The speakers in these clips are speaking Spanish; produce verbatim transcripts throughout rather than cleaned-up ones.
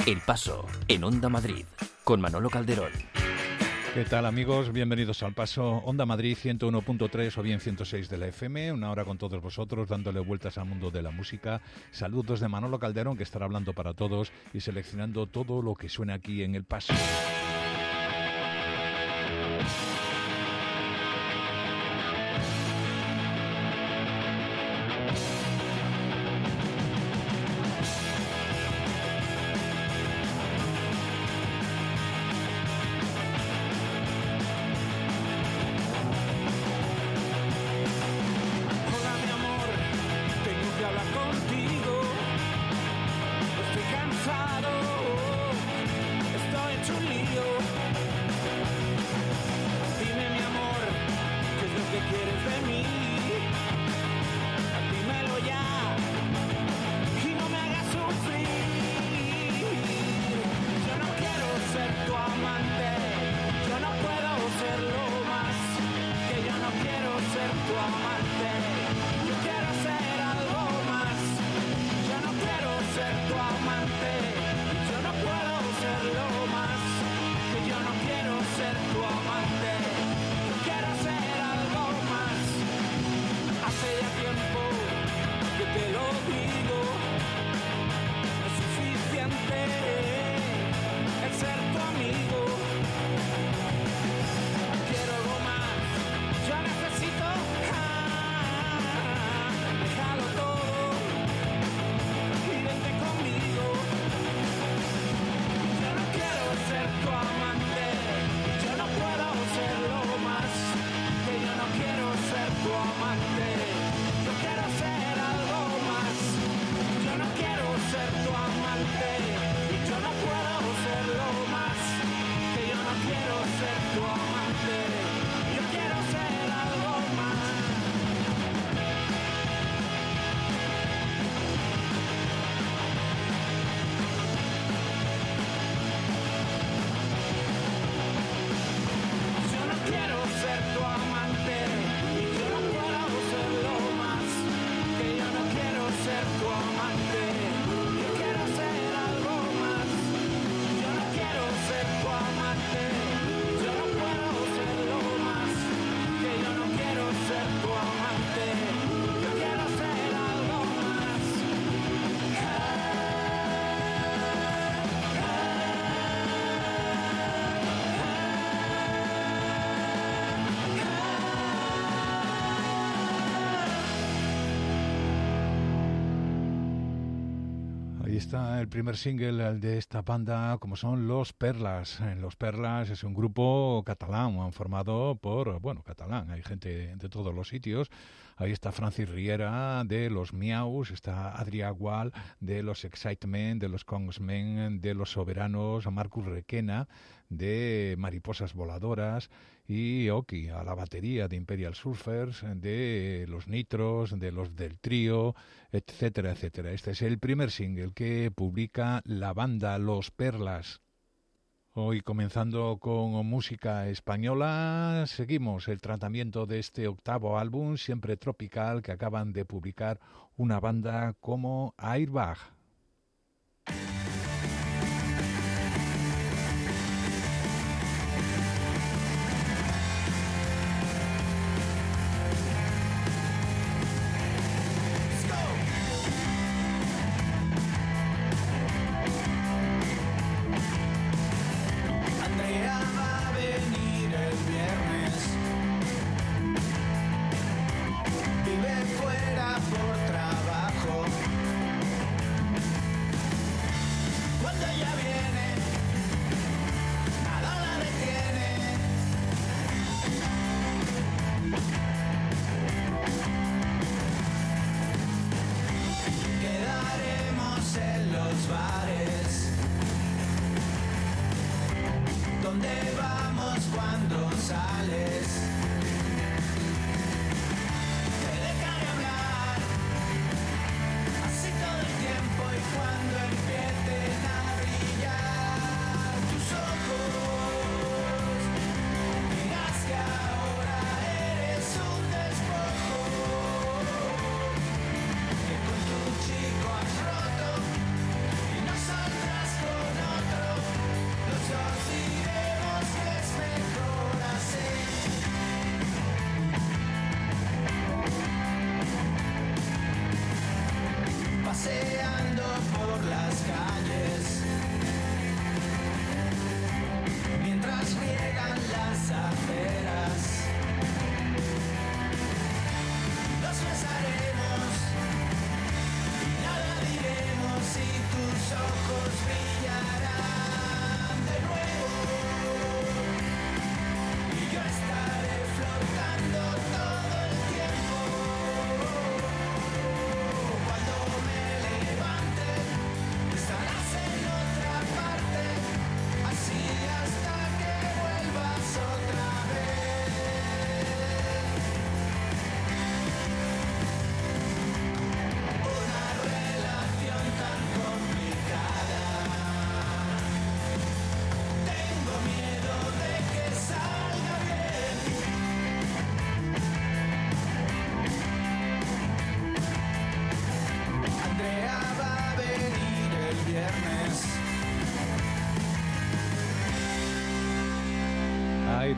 El Paso, en Onda Madrid, con Manolo Calderón. ¿Qué tal, amigos? Bienvenidos al Paso. Onda Madrid ciento uno punto tres o bien ciento seis de la F M, una hora con todos vosotros dándole vueltas al mundo de la música. Saludos de Manolo Calderón, que estará hablando para todos y seleccionando todo lo que suena aquí en El Paso. Ahí está el primer single de esta banda, como son Los Perlas. Los Perlas es un grupo catalán, han formado por, bueno, catalán, hay gente de todos los sitios. Ahí está Francis Riera de los Miaus, está Adrià Gual de los Excitement, de los Kongsmen, de los Soberanos, Marcus Requena de Mariposas Voladoras y Oki a la batería de Imperial Surfers, de los Nitros, de los del Trío, etcétera, etcétera. Este es el primer single que publica la banda Los Perlas. Hoy comenzando con música española, seguimos el tratamiento de este octavo álbum, siempre tropical, que acaban de publicar una banda como Airbag. Vive fuera por trabajo.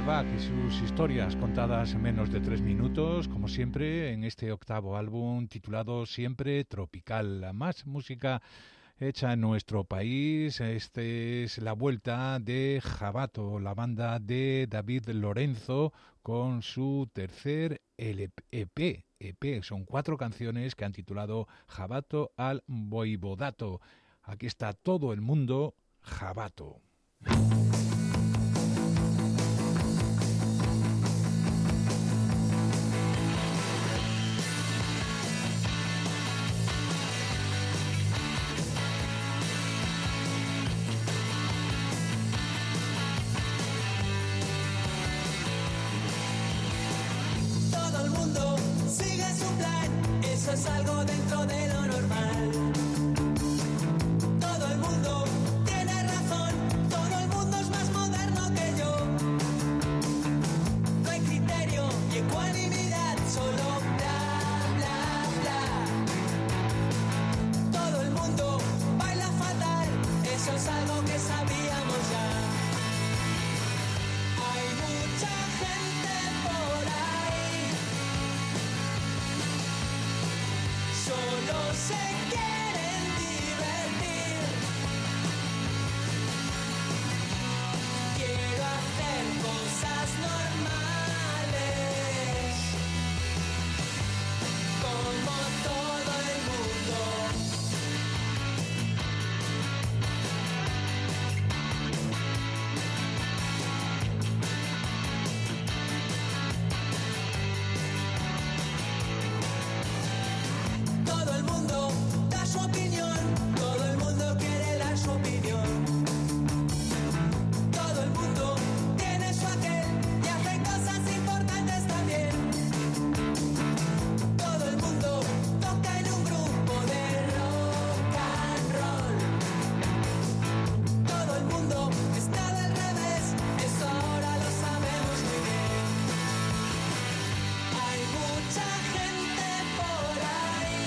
Bach y sus historias contadas en menos de tres minutos, como siempre, en este octavo álbum titulado Siempre Tropical. La más música hecha en nuestro país. Esta es la vuelta de Jabato, la banda de David Lorenzo, con su tercer E P. E P. Son cuatro canciones que han titulado Jabato al Voivodato. Aquí está todo el mundo, Jabato. Eso es algo dentro de lo normal. Todo el mundo tiene razón, todo el mundo es más moderno que yo. No hay criterio y ecuanimidad, solo bla, bla, bla. Todo el mundo baila fatal, eso es algo que sabíamos ya. Hay mucha gente por ahí, solo se quieren divertir. Quiero hacer cosas normales, como todo el mundo. Todo el mundo da su opinión, todo el mundo quiere dar su opinión. Todo el mundo tiene su aquel y hace cosas importantes también. Todo el mundo toca en un grupo de rock and roll. Todo el mundo está del revés, eso ahora lo sabemos muy bien. Hay mucha gente por ahí,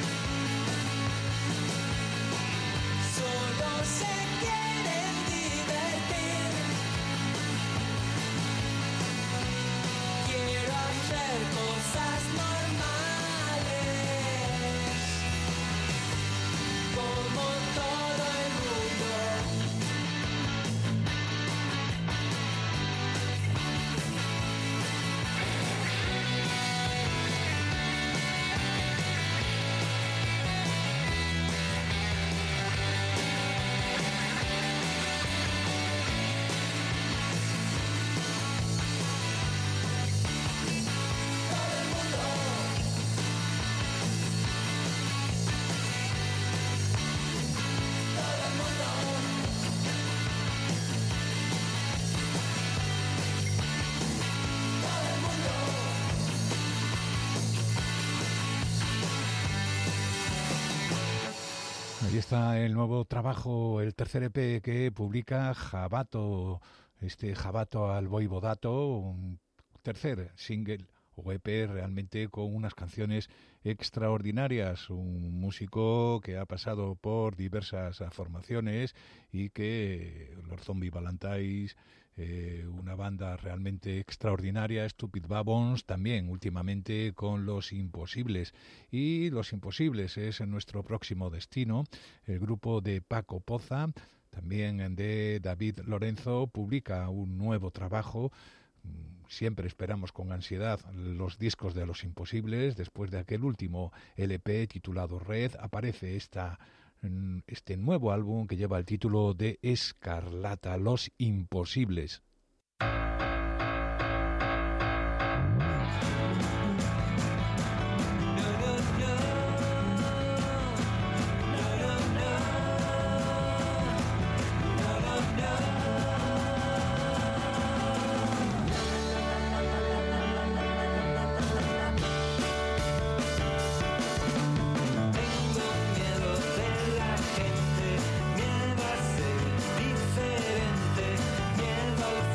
solo se quieren divertir. Quiero hacer cosas normales, como todo el mundo. Todo el mundo, todo el mundo, todo el mundo. Ahí está el nuevo trabajo, el tercer E P que publica Jabato, este Jabato al Voivodato, un tercer single o E P realmente con unas canciones extraordinarias, un músico que ha pasado por diversas formaciones y que los Zombie Valentines, eh, una banda realmente extraordinaria, Stupid Babons también últimamente con Los Imposibles, y Los Imposibles es nuestro próximo destino. El grupo de Paco Poza, también de David Lorenzo, publica un nuevo trabajo. Siempre esperamos con ansiedad los discos de Los Imposibles. Después de aquel último L P titulado Red, aparece esta, este nuevo álbum que lleva el título de Escarlata, Los Imposibles. Miedo a ser diferente, miedo al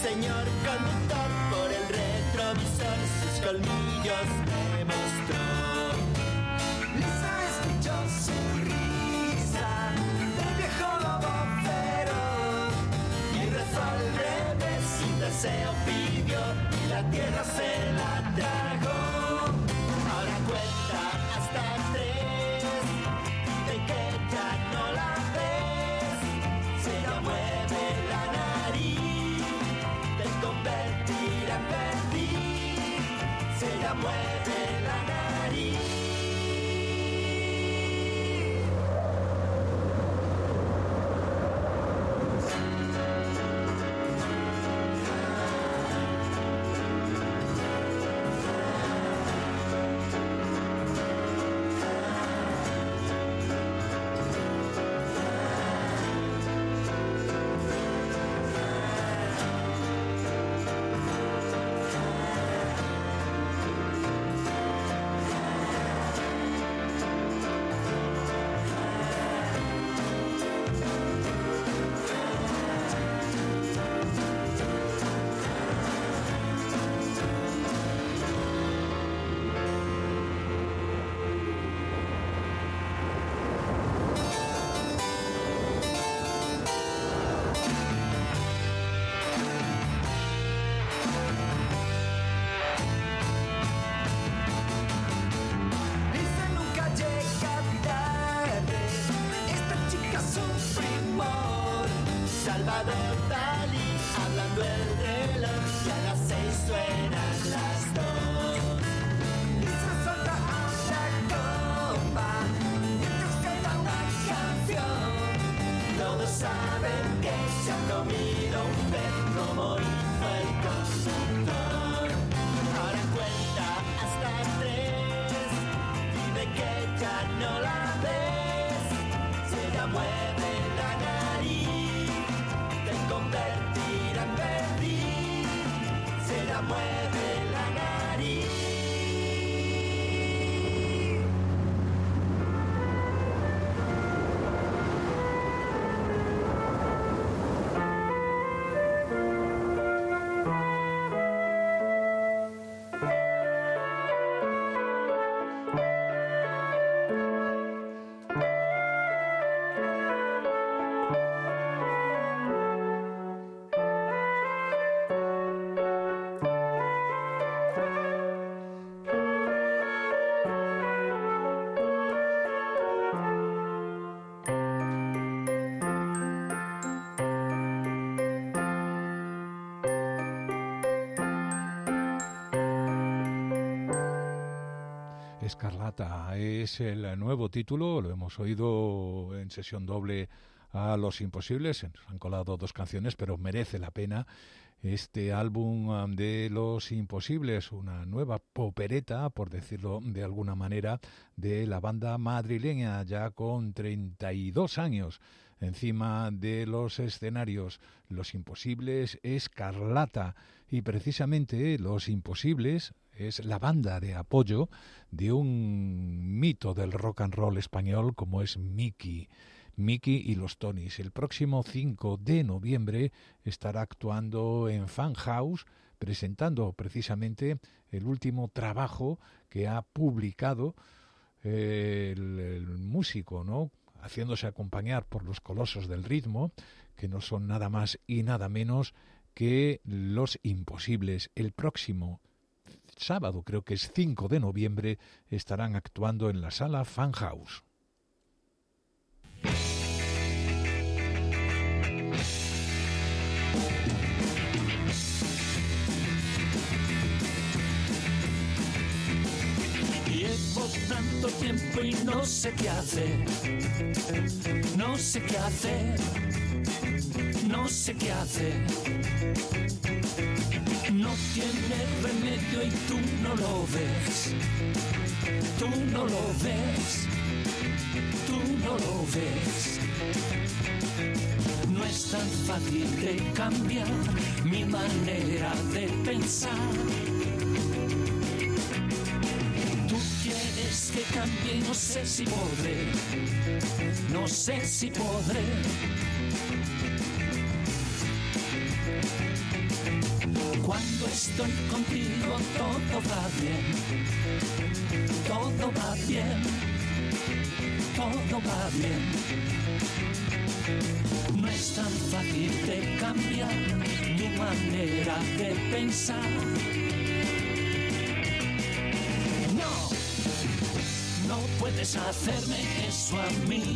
señor conductor, por el retrovisor sus colmillos me mostró. Lisa escuchó su risa del viejo lobo feroz y rezó al revés, sin deseo pidió y la tierra se la tragó. Ahora cuenta hasta tres, de que ya no la ves, se la mueve la nariz, te convertirá en perdiz, se la mueve la nariz. Escarlata es el nuevo título, lo hemos oído en sesión doble a Los Imposibles, se nos han colado dos canciones, pero merece la pena este álbum de Los Imposibles, una nueva popereta, por decirlo de alguna manera, de la banda madrileña, ya con treinta y dos años encima de los escenarios. Los Imposibles, Escarlata, y precisamente Los Imposibles es la banda de apoyo de un mito del rock and roll español como es Miki. Miki y los Tonys. El próximo cinco de noviembre estará actuando en Fan House, presentando precisamente el último trabajo que ha publicado eh, el, el músico, ¿no?, haciéndose acompañar por los Colosos del Ritmo, que no son nada más y nada menos que Los Imposibles. El próximo sábado, creo que es cinco de noviembre, estarán actuando en la sala Fan House. Llevo tanto tiempo y no sé qué hacer, no sé qué hacer, no sé qué hacer. No tiene remedio y tú no lo ves, tú no lo ves, tú no lo ves. No es tan fácil de cambiar mi manera de pensar. Tú quieres que cambie y no sé si podré, no sé si podré. Cuando estoy contigo todo va bien, todo va bien, todo va bien. No es tan fácil de cambiar tu manera de pensar. No, no puedes hacerme eso a mí.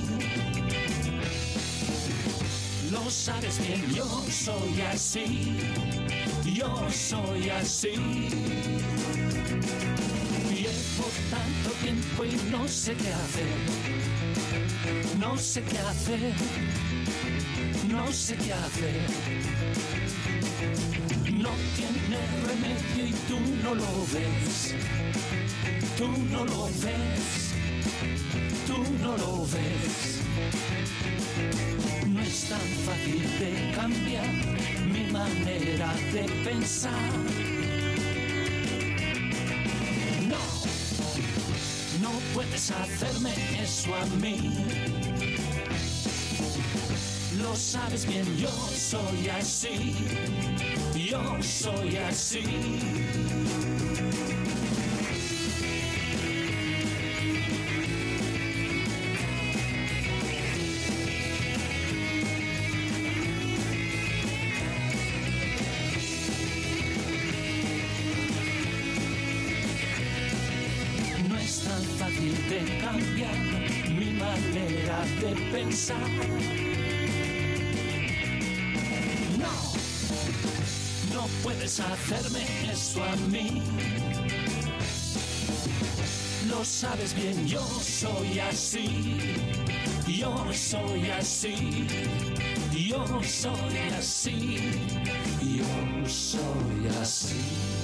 Lo sabes bien, yo soy así, yo soy así. Llevo tanto tiempo y no sé qué hacer, no sé qué hacer, no sé qué hacer. No tiene remedio y tú no lo ves, tú no lo ves, tú no lo ves. No es tan fácil de cambiar mi manera de pensar. No, no puedes hacerme eso a mí. Lo sabes bien, yo soy así, yo soy así. De cambiar mi manera de pensar. No, no puedes hacerme eso a mí. Lo sabes bien, yo soy así, yo soy así, yo soy así, yo soy así.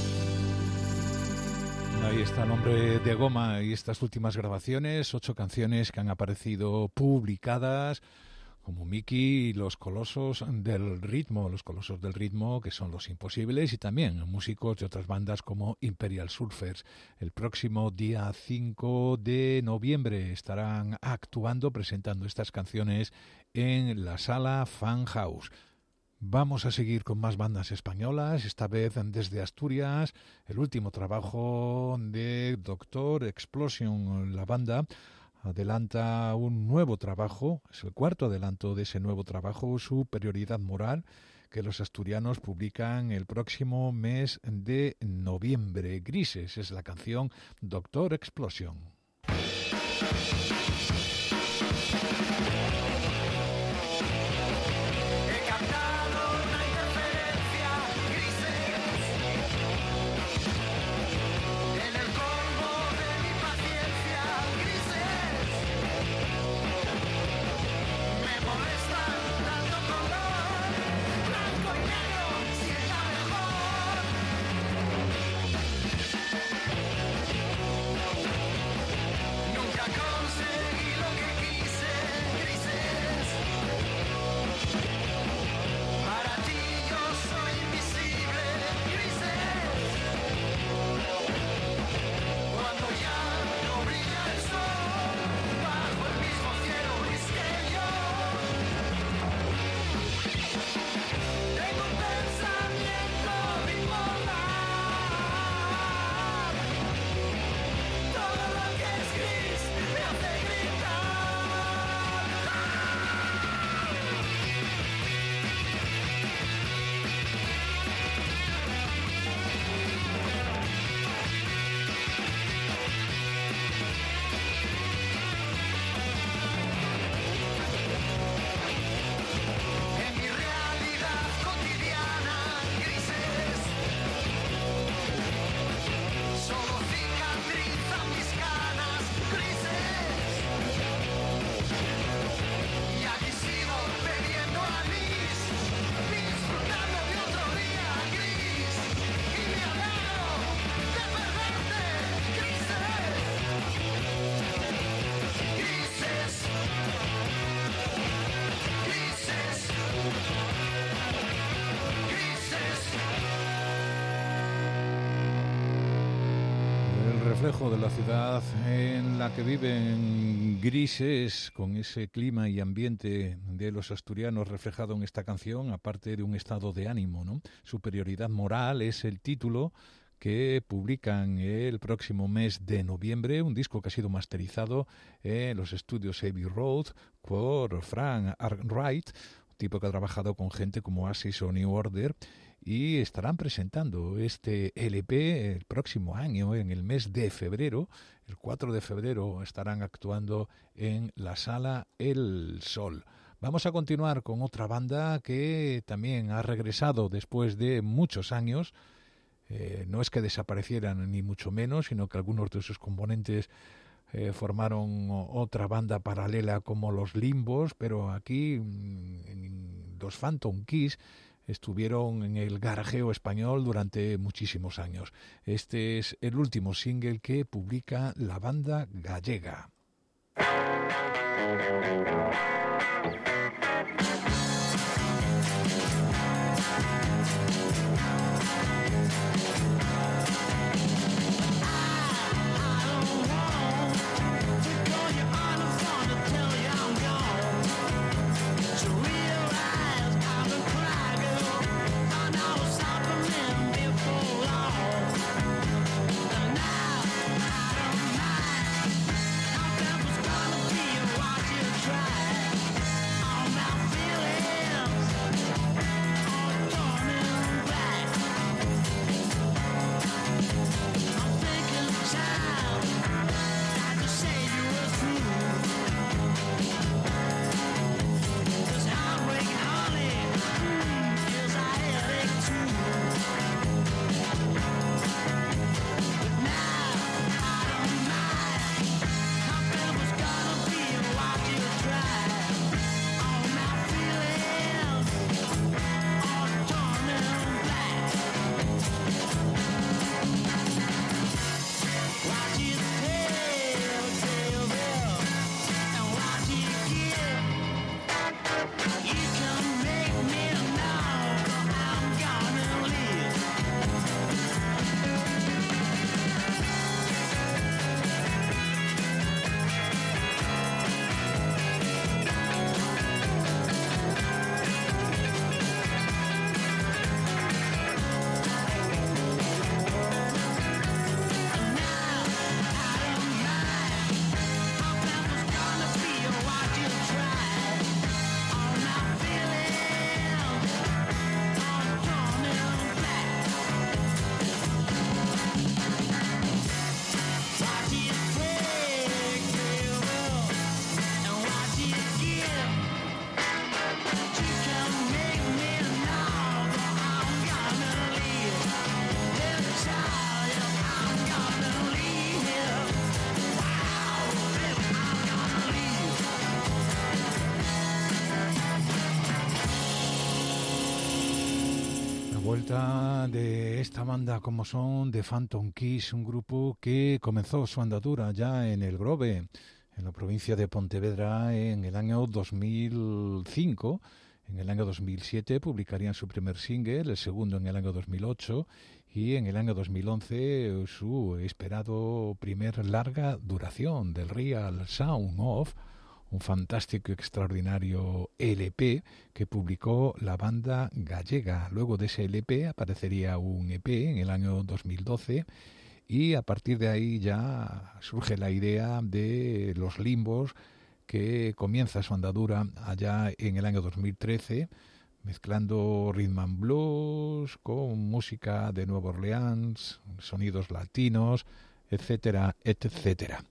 Ahí está el hombre de Goma y estas últimas grabaciones, ocho canciones que han aparecido publicadas, como Miki y los Colosos del Ritmo, los Colosos del Ritmo, que son Los Imposibles, y también músicos de otras bandas como Imperial Surfers. El próximo día cinco de noviembre estarán actuando, presentando estas canciones en la Sala Fan House. Vamos a seguir con más bandas españolas, esta vez desde Asturias. El último trabajo de Doctor Explosion, la banda, adelanta un nuevo trabajo, es el cuarto adelanto de ese nuevo trabajo, Superioridad Moral, que los asturianos publican el próximo mes de noviembre. Grises es la canción Doctor Explosion. Nunca conseguí reflejo de la ciudad en la que viven grises, con ese clima y ambiente de los asturianos reflejado en esta canción, aparte de un estado de ánimo, ¿no? Superioridad moral es el título que publican el próximo mes de noviembre, un disco que ha sido masterizado en los estudios Abbey Road por Frank Arkwright, un tipo que ha trabajado con gente como Oasis o New Order, y estarán presentando este L P el próximo año, en el mes de febrero. El cuatro de febrero estarán actuando en la Sala El Sol. Vamos a continuar con otra banda que también ha regresado después de muchos años. Eh, no es que desaparecieran ni mucho menos, sino que algunos de sus componentes eh, formaron otra banda paralela como los Limbos, pero aquí en los Phantom Kiss estuvieron en el garajeo español durante muchísimos años. Este es el último single que publica la banda gallega. Vuelta de esta banda como son The Phantom Kiss, un grupo que comenzó su andadura ya en el Grove, en la provincia de Pontevedra, en el año dos mil cinco. En el año dos mil siete publicarían su primer single, el segundo en el año dos mil ocho, y en el año dos mil once su esperado primer larga duración, del Real Sound of, un fantástico y extraordinario L P que publicó la banda gallega. Luego de ese L P aparecería un E P en el año dos mil doce, y a partir de ahí ya surge la idea de los Limbos, que comienza su andadura allá en el año dos mil trece, mezclando rhythm and blues con música de Nueva Orleans, sonidos latinos, etcétera, etcétera.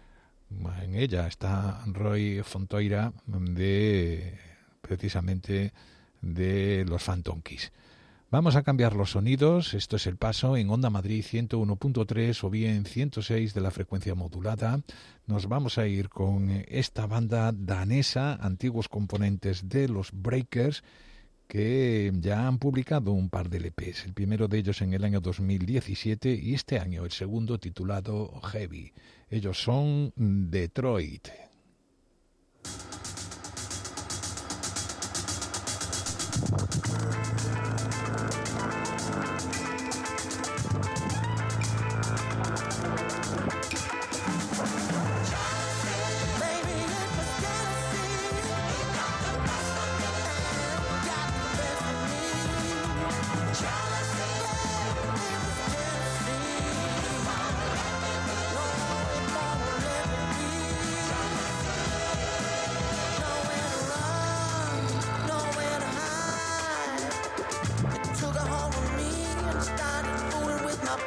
En ella está Roy Fontoira, de precisamente de los Phantom Kiss. Vamos a cambiar los sonidos. Esto es El Paso en Onda Madrid ciento uno punto tres o bien ciento seis de la frecuencia modulada. Nos vamos a ir con esta banda danesa, antiguos componentes de los Breakers, que ya han publicado un par de L Pes. El primero de ellos en el año dos mil diecisiete y este año el segundo, titulado Heavy. Ellos son Detroit.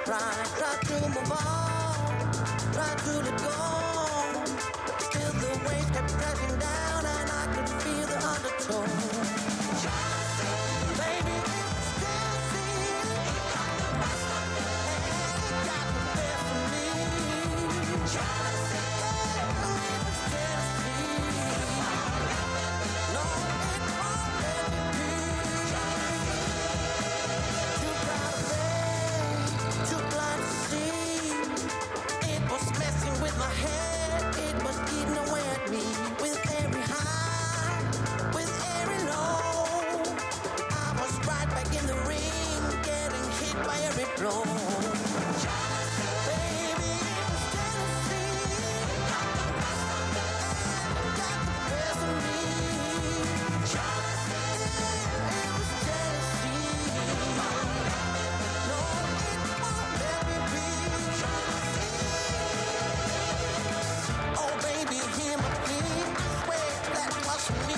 try, try to move on, try to let go. Still the waves kept crashing down and I could feel the undertow. Baby, it's jealousy, and it got the best of me. Jealousy, yeah, it's jealousy. No, it won't let me be. Too proud of it, too blind to see. It was messing with my head, it was eating away at me. With every high, with every low, I was right back in the ring, getting hit by every blow. Baby, it was jealousy, and it got the best of me. Yeah, it was jealousy. No, it won't let me be. Oh, baby, hear my plea. I swear that was me.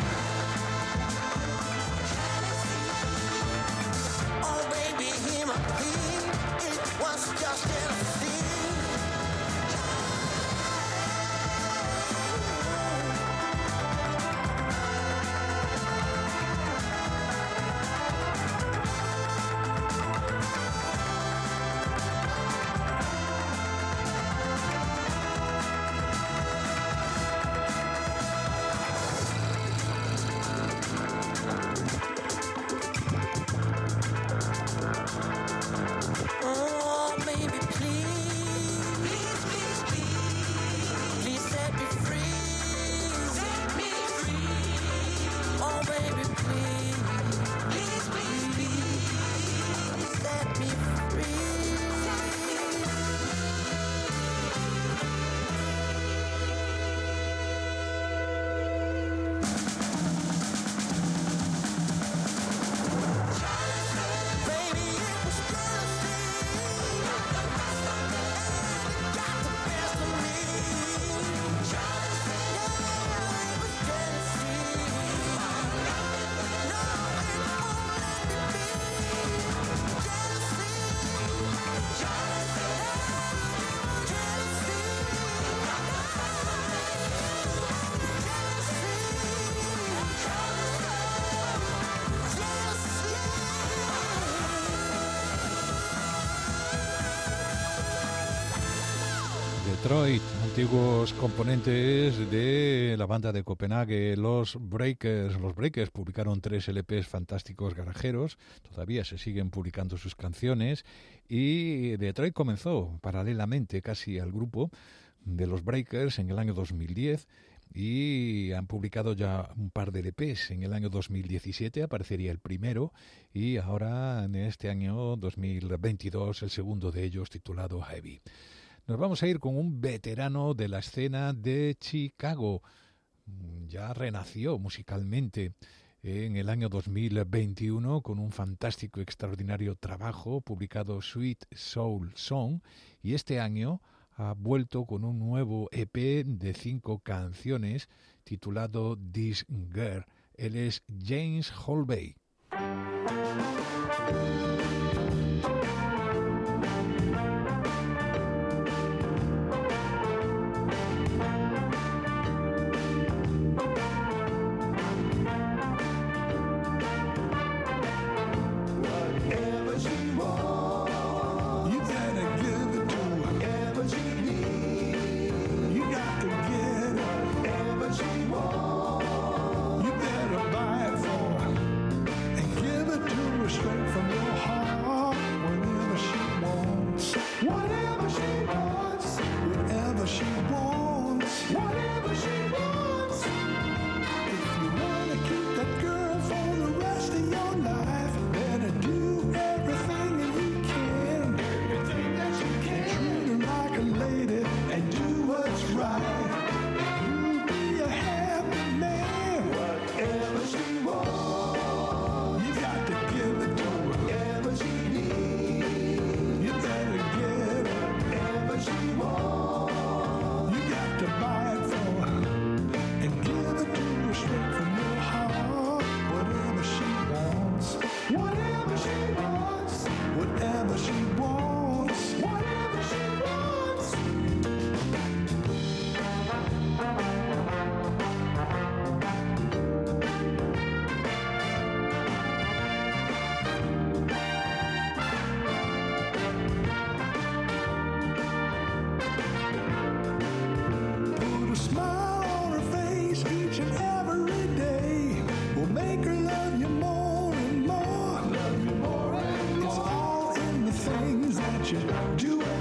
Oh, baby, hear my plea. It was just jealousy. Oh, baby, please. Please, please, please. Please set me free. Set me free. Oh, baby, please. Please, please, please. Set me free. Baby, it was jealousy, and it got the best of me. Yeah, it was jealousy. No, it won't let me be. Jealousy, jealousy, jealousy, Detroit, antiguos componentes de la banda de Copenhague, los Breakers. Los Breakers publicaron tres L Pes fantásticos garajeros, todavía se siguen publicando sus canciones, y Detroit comenzó paralelamente casi al grupo de los Breakers en el año dos mil diez, y han publicado ya un par de L Pes. En el año dos mil diecisiete aparecería el primero, y ahora en este año dos mil veintidós el segundo de ellos, titulado Heavy. Nos vamos a ir con un veterano de la escena de Chicago. Ya renació musicalmente en el año dos mil veintiuno con un fantástico y extraordinario trabajo publicado, Sweet Soul Song, y este año ha vuelto con un nuevo E P de cinco canciones titulado This Girl. Él es James Holvey. Whatever she wants, you gotta give it to her. Whatever she needs, you got to get her. Whatever she wants, you better buy it for her and give it to her straight from your heart.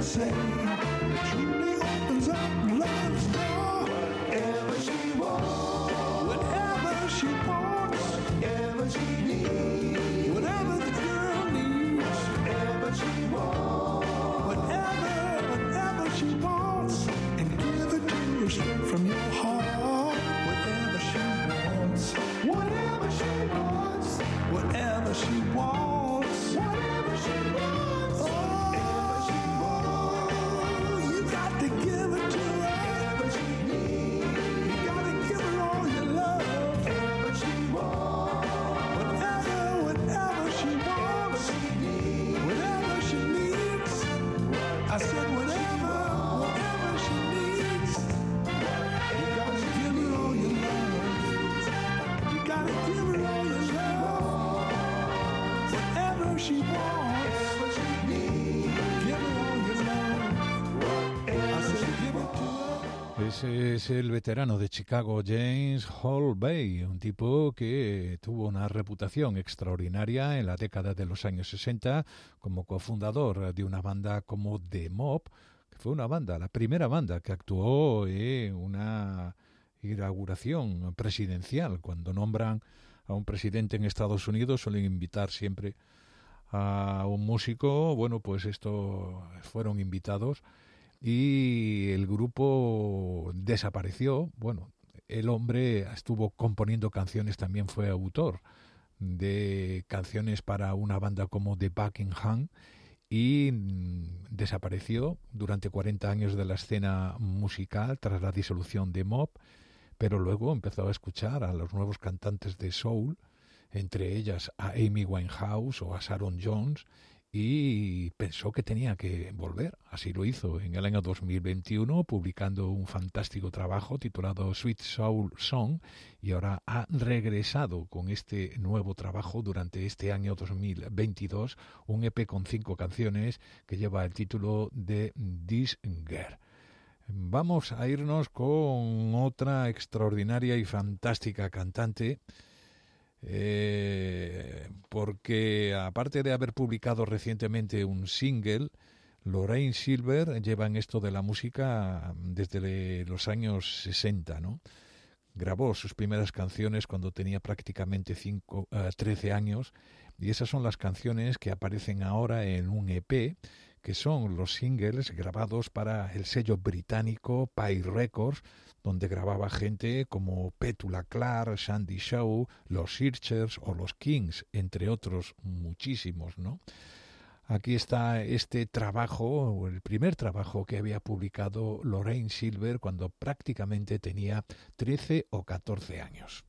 say. It truly opens up love's door. Whatever she wants, whatever she wants, whatever she needs, whatever the girl needs, whatever she wants, whatever, whatever she wants, and give it to her straight from your heart. Whatever she wants, whatever she wants, whatever she wants, whatever she wants, whatever she wants, you got to give it to her. Whatever she needs, you got to give her all your love. Whatever she wants, whatever, whatever she wants, whatever she needs. I said whatever, whatever she needs. You gotta give her all your love. You gotta give her all your love. Whatever she wants, whatever she needs. Give her all your love. I said give it to her. Ese es el veterano de Chicago, James Hall Bay, un tipo que tuvo una reputación extraordinaria en la década de los años sesenta como cofundador de una banda como The Mob, que fue una banda, la primera banda que actuó en una inauguración presidencial. Cuando nombran a un presidente en Estados Unidos suelen invitar siempre a un músico. Bueno, pues estos fueron invitados y el grupo desapareció. Bueno, el hombre estuvo componiendo canciones, también fue autor de canciones para una banda como The Buckingham y mm, desapareció durante cuarenta años de la escena musical tras la disolución de Mob, pero luego empezó a escuchar a los nuevos cantantes de soul, entre ellas a Amy Winehouse o a Sharon Jones, y pensó que tenía que volver. Así lo hizo en el año dos mil veintiuno, publicando un fantástico trabajo titulado Sweet Soul Song, y ahora ha regresado con este nuevo trabajo durante este año dos mil veintidós, un E P con cinco canciones que lleva el título de This Girl. Vamos a irnos con otra extraordinaria y fantástica cantante, Eh, porque aparte de haber publicado recientemente un single, Lorraine Silver lleva en esto de la música desde los años sesenta, ¿no? Grabó sus primeras canciones cuando tenía prácticamente cinco, uh, trece años, y esas son las canciones que aparecen ahora en un E P, que son los singles grabados para el sello británico Pye Records, donde grababa gente como Petula Clark, Sandy Shaw, los Searchers o los Kings, entre otros muchísimos, ¿no? Aquí está este trabajo, el primer trabajo que había publicado Lorraine Silver cuando prácticamente tenía trece o catorce años.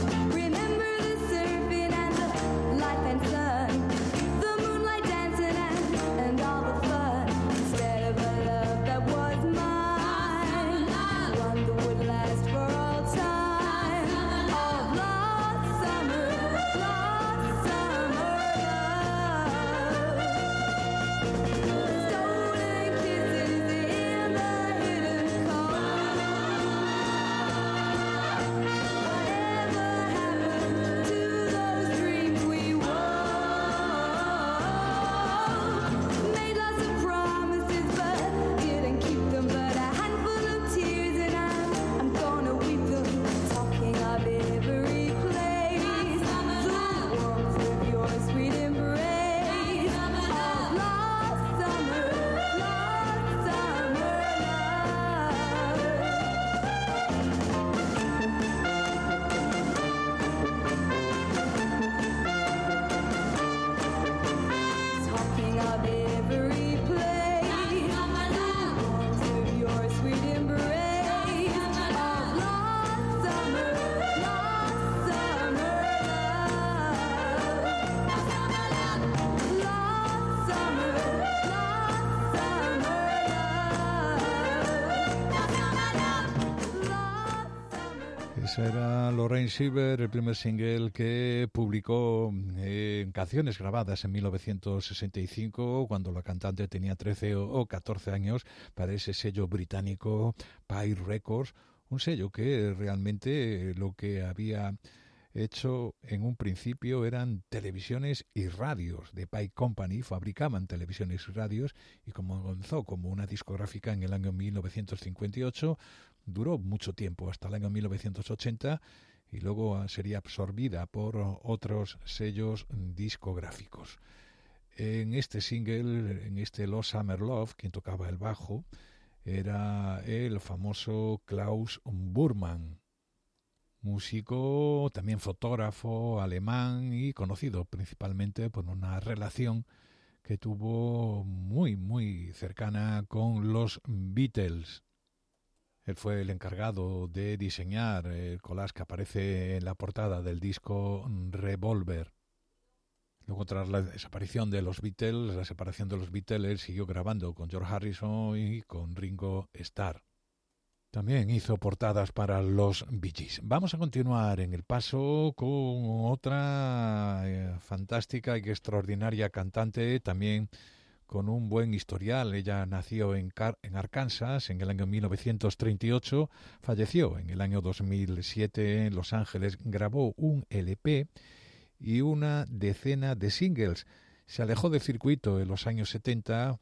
Remember the surfing and the life and sun, the moonlight dancing and Esa era Lorraine Silver, el primer single que publicó eh, canciones grabadas en mil novecientos sesenta y cinco, cuando la cantante tenía trece o catorce años, para ese sello británico Pye Records, un sello que realmente lo que había hecho en un principio eran televisiones y radios. De Pye Company fabricaban televisiones y radios, y como comenzó como una discográfica en el año mil novecientos cincuenta y ocho, duró mucho tiempo, hasta el año mil novecientos ochenta, y luego sería absorbida por otros sellos discográficos. En este single, en este Lost Summer Love, quien tocaba el bajo era el famoso Klaus Burman, músico, también fotógrafo alemán y conocido principalmente por una relación que tuvo muy, muy cercana con los Beatles. Él fue el encargado de diseñar el collage que aparece en la portada del disco Revolver. Luego, tras la desaparición de los Beatles, la separación de los Beatles, él siguió grabando con George Harrison y con Ringo Starr. También hizo portadas para los Bee Gees. Vamos a continuar en el paso con otra eh, fantástica y extraordinaria cantante, también con un buen historial. Ella nació en, Car- en Arkansas en el año mil novecientos treinta y ocho, falleció en el año dos mil siete en Los Ángeles, grabó un L P y una decena de singles. Se alejó del circuito en los años setenta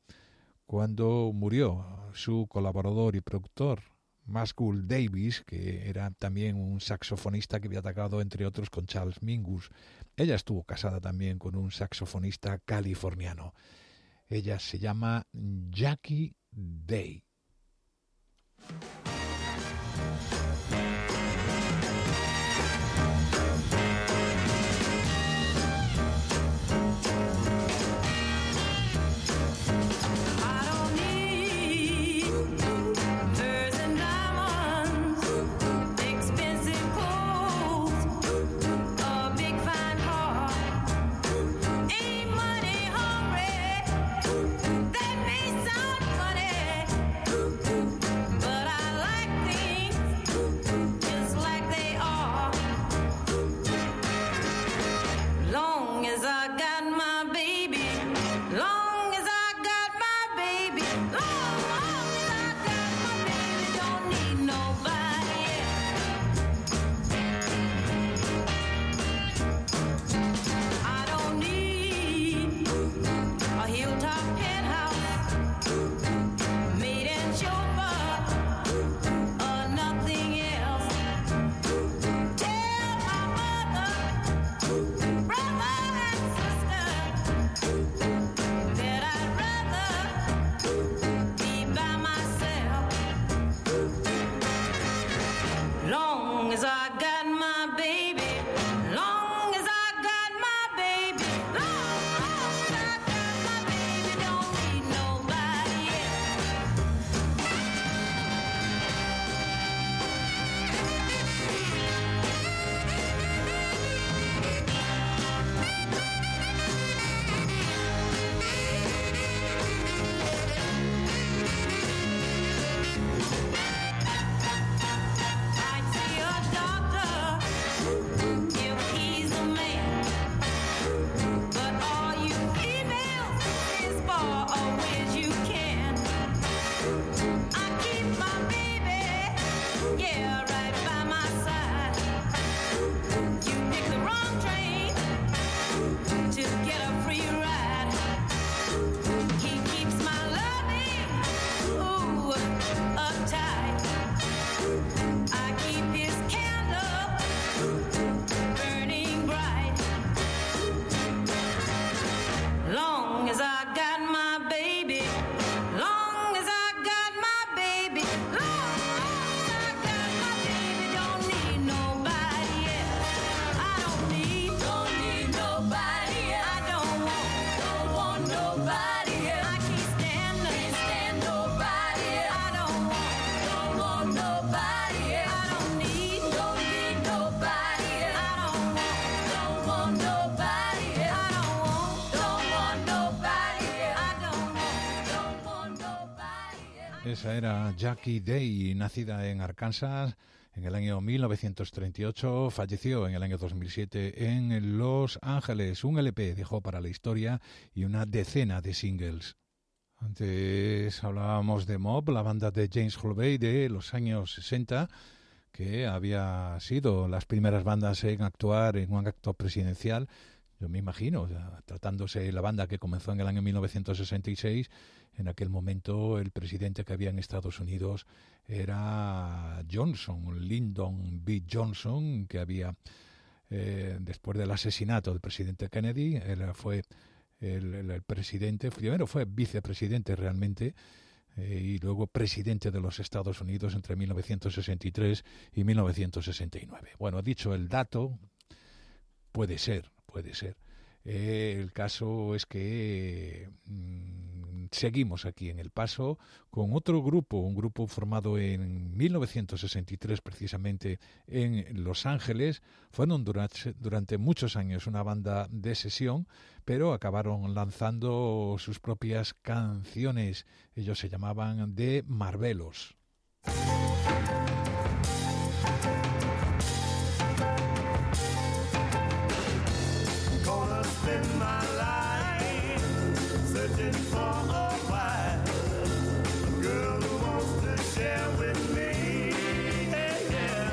cuando murió su colaborador y productor, Muscle Davis, que era también un saxofonista que había tocado, entre otros, con Charles Mingus. Ella estuvo casada también con un saxofonista californiano. Ella se llama Jackie Day. Esa era Jackie Day, nacida en Arkansas en el año mil novecientos treinta y ocho, falleció en el año dos mil siete en Los Ángeles. Un L P dejó para la historia y una decena de singles. Antes hablábamos de Mob, la banda de James Holvey de los años sesenta, que había sido las primeras bandas en actuar en un acto presidencial. Yo me imagino, tratándose de la banda que comenzó en el año mil novecientos sesenta y seis, en aquel momento el presidente que había en Estados Unidos era Johnson, Lyndon B. Johnson, que había, eh, después del asesinato del presidente Kennedy, él fue el, el, el presidente, primero fue vicepresidente realmente, eh, y luego presidente de los Estados Unidos entre mil novecientos sesenta y tres y mil novecientos sesenta y nueve. Bueno, dicho el dato, puede ser, puede ser. Eh, el caso es que mmm, seguimos aquí en El Paso con otro grupo, un grupo formado en mil novecientos sesenta y tres precisamente en Los Ángeles. Fueron durante, durante muchos años una banda de sesión, pero acabaron lanzando sus propias canciones. Ellos se llamaban The Marvelos. Spend my life searching for a wife, a girl who wants to share with me. Hey, yeah.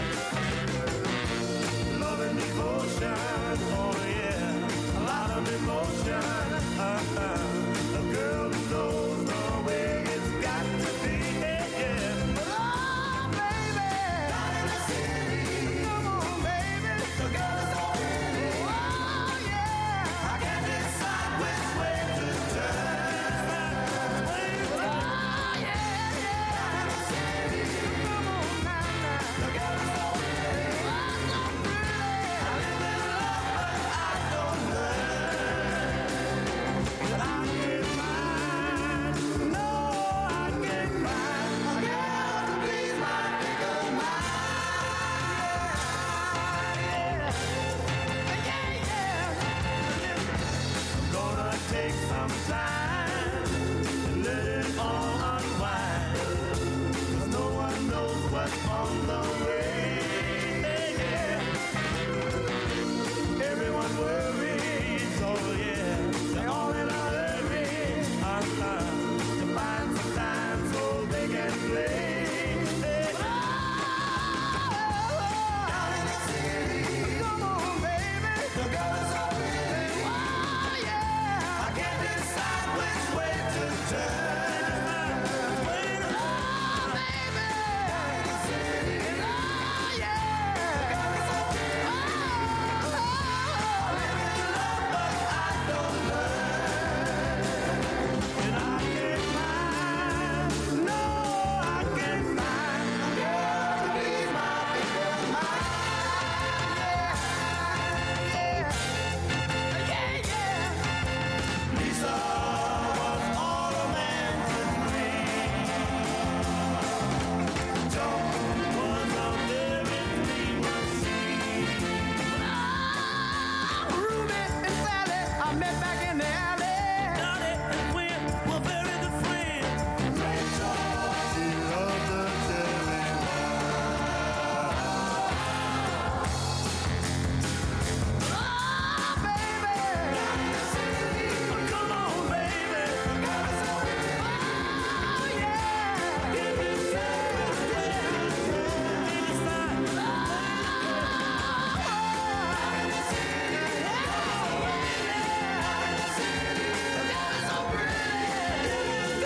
Love and devotion, oh yeah, a lot of emotion. Uh-huh. A girl who knows the way it's got to be. Hey, yeah. Oh, baby, down in the city. Come on, baby, the girl is so pretty. Oh, yeah. I can't decide which way to turn. Oh, yeah, yeah. Down in the city. Come on, now, now. The girl is so pretty. Oh, so pretty. I live in love, but I don't learn. But I can't find, no, I can't find a girl to please my fickle mind. Yeah, yeah, yeah. I'm gonna take some time and let it all unwind, 'cause no one knows what's on the way. Yeah. Everyone worries, oh yeah, they're all in a hurry, uh-huh, to find some time so they can play. Down in the city, come on, baby, the girl is so pretty. Oh, yeah, I can't decide which way to turn. Oh, baby, down in the city. Oh, yeah, the girl is so pretty. Oh, I live in love, but I don't learn. And I can't find, no, I can't find a girl to please my fickle mind. Yeah, yeah, yeah. Lisa was all a man could dream. Joan was a very clean machine. Ah, Ruby and Sally I met back in the alley. Donnie and Gwen were very good friends. Rachel, she loved the cherry Ah, baby, down in the city. Come on, baby, the girl is so pretty. Oh, yeah, give me some, give me some. Down in the city, oh, yeah, down in the city. The girl is so pretty.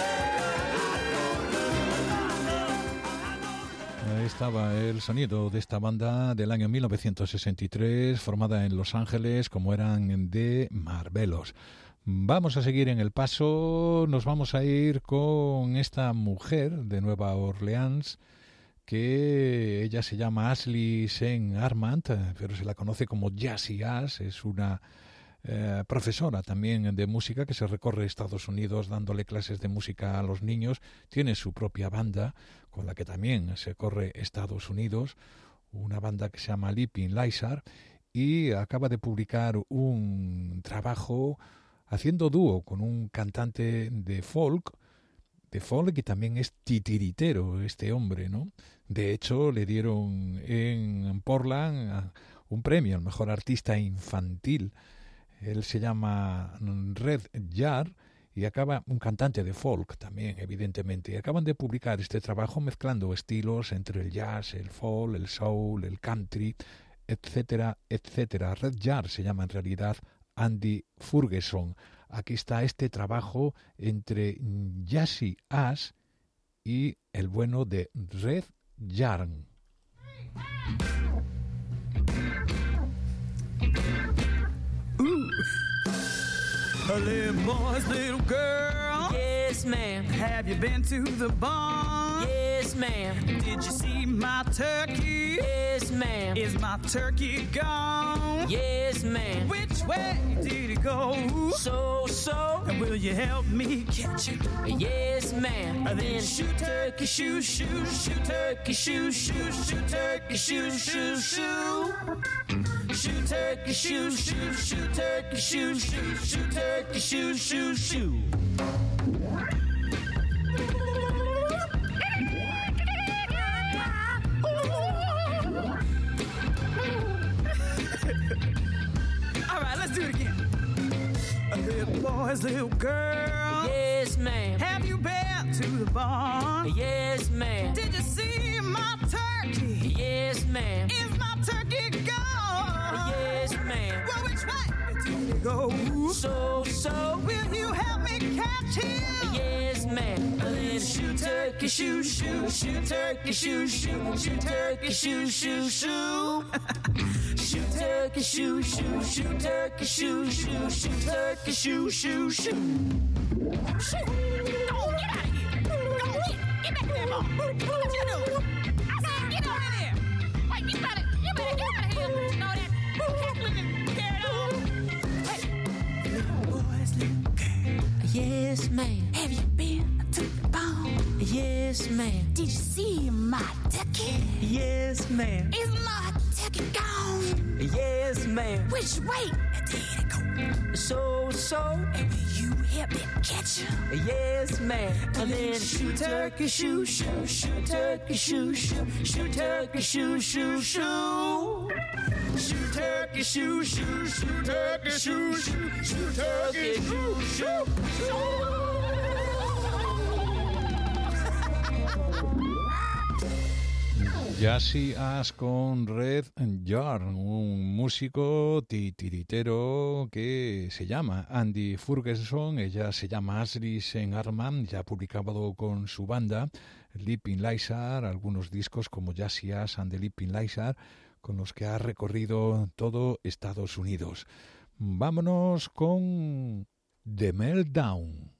Ahí estaba el sonido de esta banda del año mil novecientos sesenta y tres, formada en Los Ángeles, como eran The Marvelos. Vamos a seguir en El Paso, nos vamos a ir con esta mujer de Nueva Orleans, que ella se llama Ashley Saint Armand, pero se la conoce como Jazzy Ash. Es una eh, profesora también de música que se recorre Estados Unidos dándole clases de música a los niños. Tiene su propia banda con la que también se corre Estados Unidos, una banda que se llama Leaping Lizard, y acaba de publicar un trabajo haciendo dúo con un cantante de folk de folk y también es titiritero este hombre, ¿no? De hecho, le dieron en Portland un premio al mejor artista infantil. Él se llama Red Jar y acaba un cantante de folk también, evidentemente. Y acaban de publicar este trabajo mezclando estilos entre el jazz, el folk, el soul, el country, etcétera, etcétera. Red Jar se llama en realidad Andy Ferguson. Aquí está este trabajo entre Jazzy Ash y el bueno de Red Jar. A little boy's little girl. Yes, ma'am. Have you been to the barn? Yes, ma'am. Did you see my turkey? Yes, ma'am. Is my turkey gone? Yes, ma'am. Which way did it go? So, so. And will you help me catch it? Yes, ma'am. And Then shoot turkey, shoot, shoot, shoot turkey, shoot, shoot, shoot turkey, shoot, shoot, shoot. Shoot turkey, shoot, shoot, shoot turkey, shoot, shoot, shoot turkey, shoot, shoot, shoot. All right, let's do it again. A little boy's little girl. Yes, ma'am. Have you been to the barn? Yes, ma'am. Did you see my turkey? Yes, ma'am. Is my turkey gone? Yes, ma'am. Well, which way did it go? So, so. Will you help me catch him? Yes, ma'am. Then shoot turkey, shoot, shoot, shoot turkey, shoot, shoot, shoot turkey, shoot, shoot, shoot. Shoot turkey, shoot, shoot, shoot turkey, shoot, shoot, shoot turkey, shoot, shoot, shoot. Shoot! Go on, get out of here! Go on, get, get back there, Mom! What you doing? I said, get on in there! Wait, you better, you better get out of here! Know that cat looking carried on? Hey, little boys, little girl. Yes, ma'am. Have you been to the barn? Yes, ma'am. Did you see my turkey? Yes, ma'am. Is my turkey gone? Yes, ma'am. Which way did it go? So, so. And will you help me catch him? Yes, ma'am. And then shoot turkey, shoot, shoot, shoot turkey, shoot, shoot, shoot turkey, shoot, shoot, shoot. Shoot turkey, shoot, shoot, shoot turkey, shoot, shoot, shoot turkey, shoot, shoot, shoot. Jazzy Ash con Red Jar, un músico titiritero que se llama Andy Ferguson. Ella se llama Ashley Sen Arman, ya ha publicado con su banda Leaping Lizard algunos discos como Jazzy Ash and the Leaping Lizard, con los que ha recorrido todo Estados Unidos. Vámonos con The Meltdown.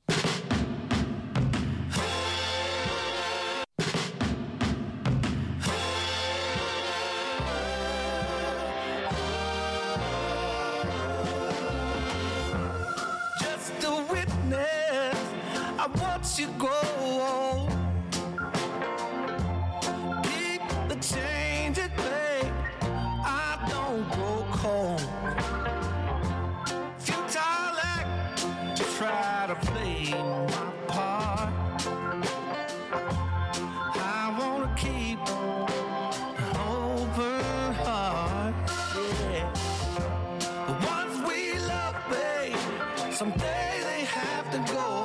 I watch you go. Keep the change at bay. I don't go cold. Futile act to try to play my part. I wanna keep an open heart. Yeah. But once we love, babe, someday they have to go.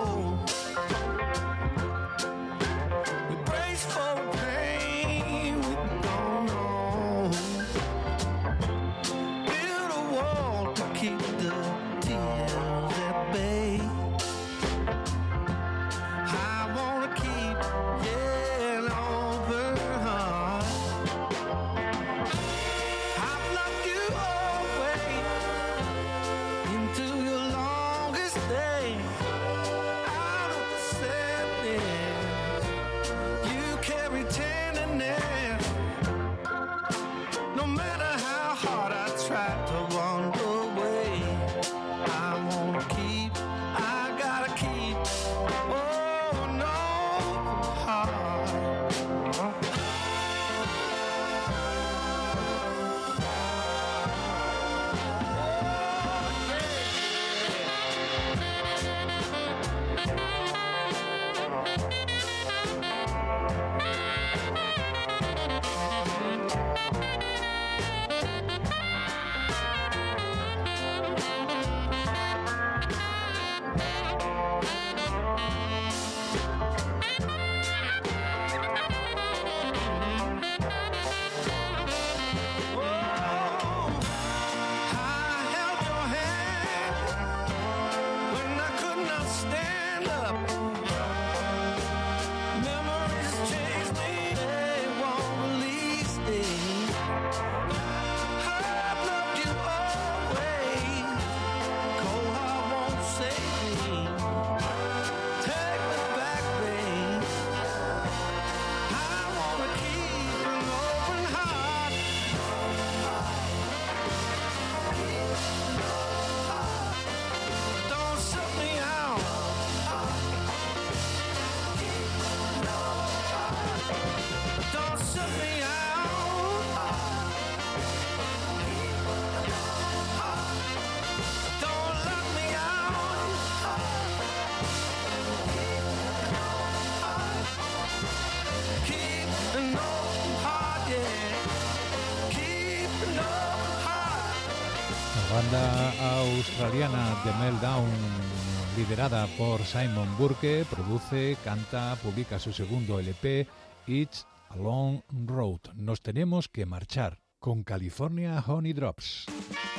Banda australiana de Meltdown, liderada por Simon Burke, produce, canta, publica su segundo L P, It's a Long Road. Nos tenemos que marchar con California Honey Drops.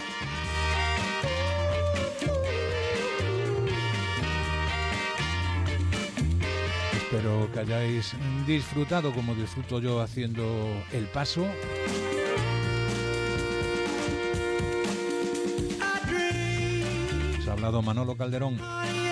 Espero que hayáis disfrutado como disfruto yo haciendo el paso. Os ha hablado Manolo Calderón.